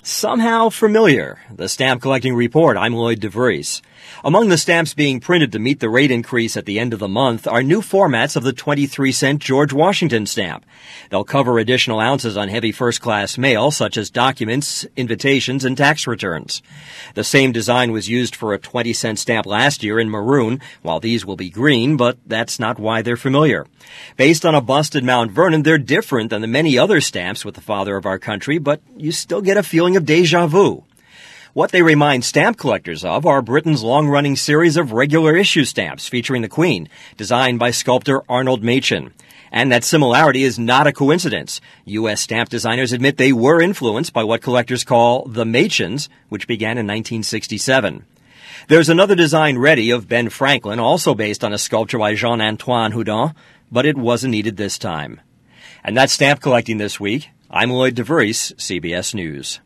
Somehow familiar. The Stamp Collecting Report. I'm Lloyd DeVries. Among the stamps being printed to meet the rate increase at the end of the month are new formats of the 23-cent George Washington stamp. They'll cover additional ounces on heavy first-class mail, such as documents, invitations, and tax returns. The same design was used for a 20-cent stamp last year in maroon, while these will be green, but that's not why they're familiar. Based on a bust at Mount Vernon, they're different than the many other stamps with the father of our country, but you still get a feeling of déjà vu. What they remind stamp collectors of are Britain's long-running series of regular issue stamps featuring the Queen, designed by sculptor Arnold Machin. And that similarity is not a coincidence. U.S. stamp designers admit they were influenced by what collectors call the Machins, which began in 1967. There's another design ready of Ben Franklin, also based on a sculpture by Jean-Antoine Houdon, but it wasn't needed this time. And that's Stamp Collecting this week. I'm Lloyd DeVries, CBS News.